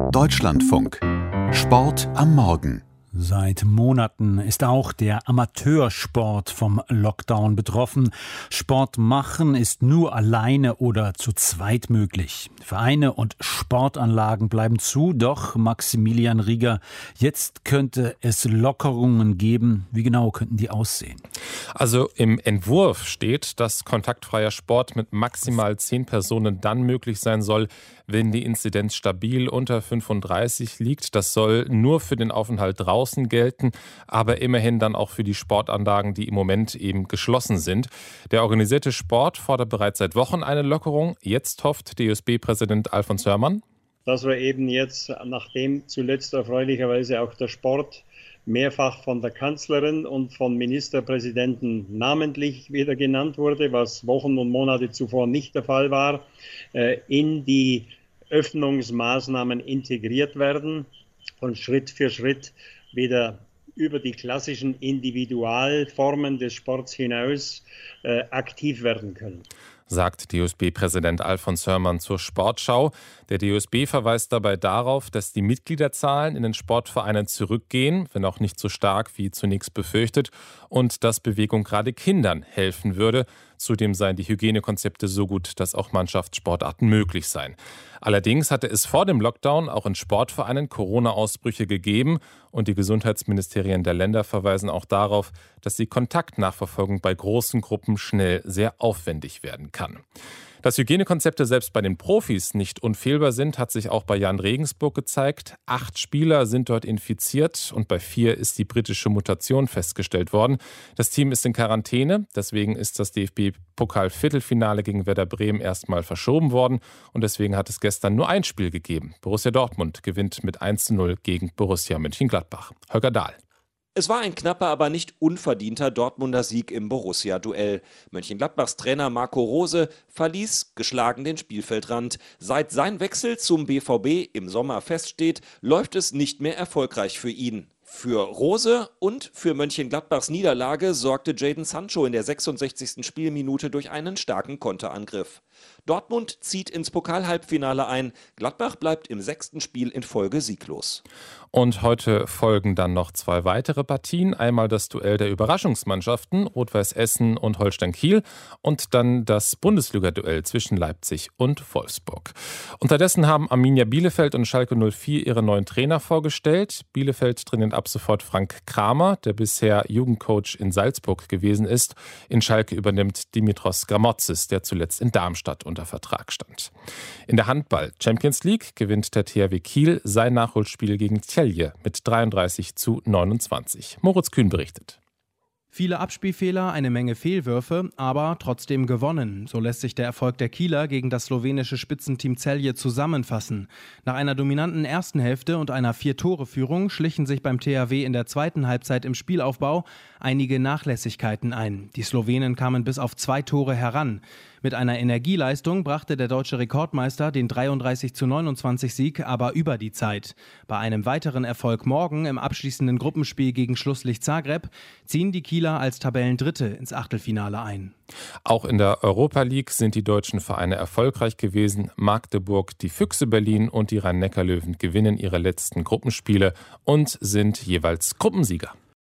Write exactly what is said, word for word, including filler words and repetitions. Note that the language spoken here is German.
Deutschlandfunk. Sport am Morgen. Seit Monaten ist auch der Amateursport vom Lockdown betroffen. Sport machen ist nur alleine oder zu zweit möglich. Vereine und Sportanlagen bleiben zu, doch Maximilian Rieger, jetzt könnte es Lockerungen geben. Wie genau könnten die aussehen? Also im Entwurf steht, dass kontaktfreier Sport mit maximal zehn Personen dann möglich sein soll, wenn die Inzidenz stabil unter fünfunddreißig liegt. Das soll nur für den Aufenthalt draußen gelten, aber immerhin dann auch für die Sportanlagen, die im Moment eben geschlossen sind. Der organisierte Sport fordert bereits seit Wochen eine Lockerung. Jetzt hofft D O S B-Präsident Alfons Hörmann, dass wir eben jetzt, nachdem zuletzt erfreulicherweise auch der Sport mehrfach von der Kanzlerin und von Ministerpräsidenten namentlich wieder genannt wurde, was Wochen und Monate zuvor nicht der Fall war, in die Öffnungsmaßnahmen integriert werden und Schritt für Schritt wieder über die klassischen Individualformen des Sports hinaus äh, aktiv werden können. Sagt D O S B-Präsident Alfons Hörmann zur Sportschau. Der D O S B verweist dabei darauf, dass die Mitgliederzahlen in den Sportvereinen zurückgehen, wenn auch nicht so stark wie zunächst befürchtet, und dass Bewegung gerade Kindern helfen würde. Zudem seien die Hygienekonzepte so gut, dass auch Mannschaftssportarten möglich seien. Allerdings hatte es vor dem Lockdown auch in Sportvereinen Corona-Ausbrüche gegeben und die Gesundheitsministerien der Länder verweisen auch darauf, dass die Kontaktnachverfolgung bei großen Gruppen schnell sehr aufwendig werden kann. Dass Hygienekonzepte selbst bei den Profis nicht unfehlbar sind, hat sich auch bei Jan Regensburg gezeigt. Acht Spieler sind dort infiziert und bei vier ist die britische Mutation festgestellt worden. Das Team ist in Quarantäne, deswegen ist das D F B-Pokal-Viertelfinale gegen Werder Bremen erstmal verschoben worden und deswegen hat es gestern nur ein Spiel gegeben. Borussia Dortmund gewinnt mit eins zu null gegen Borussia Mönchengladbach. Holger Dahl. Es war ein knapper, aber nicht unverdienter Dortmunder Sieg im Borussia-Duell. Mönchengladbachs Trainer Marco Rose verließ geschlagen den Spielfeldrand. Seit sein Wechsel zum B V B im Sommer feststeht, läuft es nicht mehr erfolgreich für ihn. Für Rose und für Mönchengladbachs Niederlage sorgte Jadon Sancho in der sechsundsechzigsten Spielminute durch einen starken Konterangriff. Dortmund zieht ins Pokal-Halbfinale ein. Gladbach bleibt im sechsten Spiel in Folge sieglos. Und heute folgen dann noch zwei weitere Partien. Einmal das Duell der Überraschungsmannschaften, Rot-Weiß Essen und Holstein Kiel. Und dann das Bundesliga-Duell zwischen Leipzig und Wolfsburg. Unterdessen haben Arminia Bielefeld und Schalke null vier ihre neuen Trainer vorgestellt. Bielefeld trainiert ab sofort Frank Kramer, der bisher Jugendcoach in Salzburg gewesen ist. In Schalke übernimmt Dimitros Gramotzis, der zuletzt in Darmstadt unter Vertrag stand. In der Handball-Champions League gewinnt der T H W Kiel sein Nachholspiel gegen Celje mit dreiunddreißig zu neunundzwanzig. Moritz Kühn berichtet. Viele Abspielfehler, eine Menge Fehlwürfe, aber trotzdem gewonnen. So lässt sich der Erfolg der Kieler gegen das slowenische Spitzenteam Celje zusammenfassen. Nach einer dominanten ersten Hälfte und einer Vier-Tore-Führung schlichen sich beim T H W in der zweiten Halbzeit im Spielaufbau einige Nachlässigkeiten ein. Die Slowenen kamen bis auf zwei Tore heran. Mit einer Energieleistung brachte der deutsche Rekordmeister den dreiunddreißig zu neunundzwanzig Sieg aber über die Zeit. Bei einem weiteren Erfolg morgen im abschließenden Gruppenspiel gegen Schlusslicht Zagreb ziehen die Kieler als Tabellendritte ins Achtelfinale ein. Auch in der Europa League sind die deutschen Vereine erfolgreich gewesen. Magdeburg, die Füchse Berlin und die Rhein-Neckar-Löwen gewinnen ihre letzten Gruppenspiele und sind jeweils Gruppensieger.